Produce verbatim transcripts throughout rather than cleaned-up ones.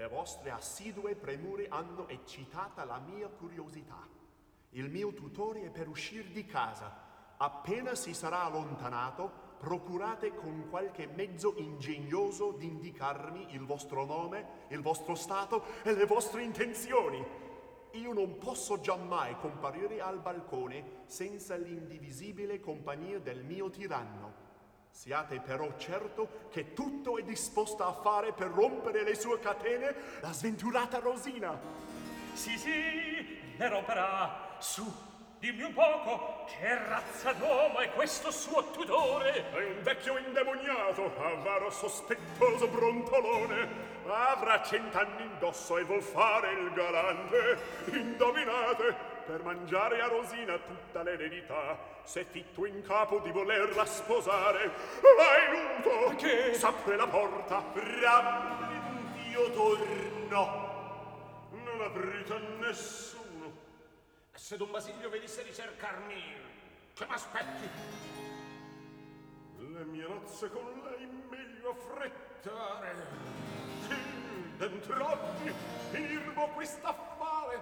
vostre assidue premure hanno eccitata la mia curiosità. Il mio tutore è per uscir di casa. Appena si sarà allontanato, procurate con qualche mezzo ingegnoso di indicarmi il vostro nome, il vostro stato e le vostre intenzioni. Io non posso giammai comparire al balcone senza l'indivisibile compagnia del mio tiranno. Siate però certo che tutto è disposta a fare per rompere le sue catene la sventurata Rosina. Sì, sì, le romperà. Su, dimmi un poco, che razza d'uomo è questo suo tutore? È un vecchio indemoniato, avaro sospettoso brontolone. Avrà cent'anni indosso e vuol fare il galante. Indovinate, per mangiare a Rosina tutta l'eredità, s'è fitto in capo di volerla sposare. L'hai nudo! Che? S'apre la porta. Io torno. Non aprite a nessuno. Se Don Basilio venisse a ricercarmi, che m'aspetti? Le mie nozze con lei meglio affrettare. Sì, dentr'oggi firmo quest'affare.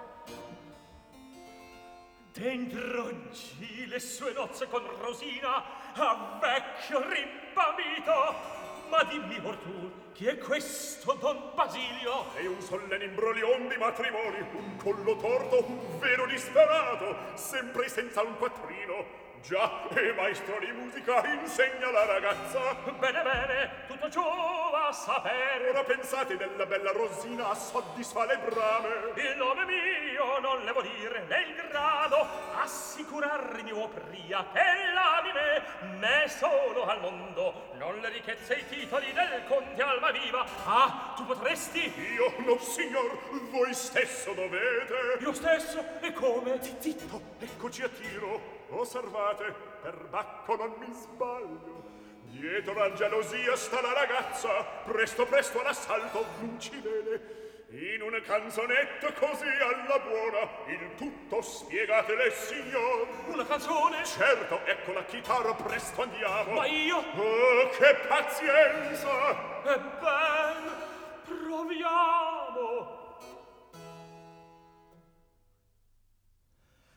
Dentr'oggi le sue nozze con Rosina a vecchio rimpamito. Ma dimmi or tu, chi è questo Don Basilio? È un solenne imbroglion di matrimoni, un collo torto, un vero disperato, sempre senza un quattrino. Già, e maestro di musica insegna la ragazza. Bene, bene, tutto ciò va a sapere. Ora pensate della bella Rosina a soddisfa le brame. Il nome mio non levo dire né il grado, assicurarmi opria che l'anime ne sono al mondo, non le ricchezze e i titoli del conte Almaviva. Ah, tu potresti? Io no, signor, voi stesso dovete. Io stesso? E come? Zitto, eccoci a tiro. Osservate, per Bacco non mi sbaglio. Dietro la gelosia sta la ragazza, presto presto all'assalto non ci vede. In una canzonetta così alla buona, il tutto spiegatele, signor. Una canzone? Certo, ecco la chitarra, presto andiamo. Ma io? Oh, che pazienza! Ebben, proviamo.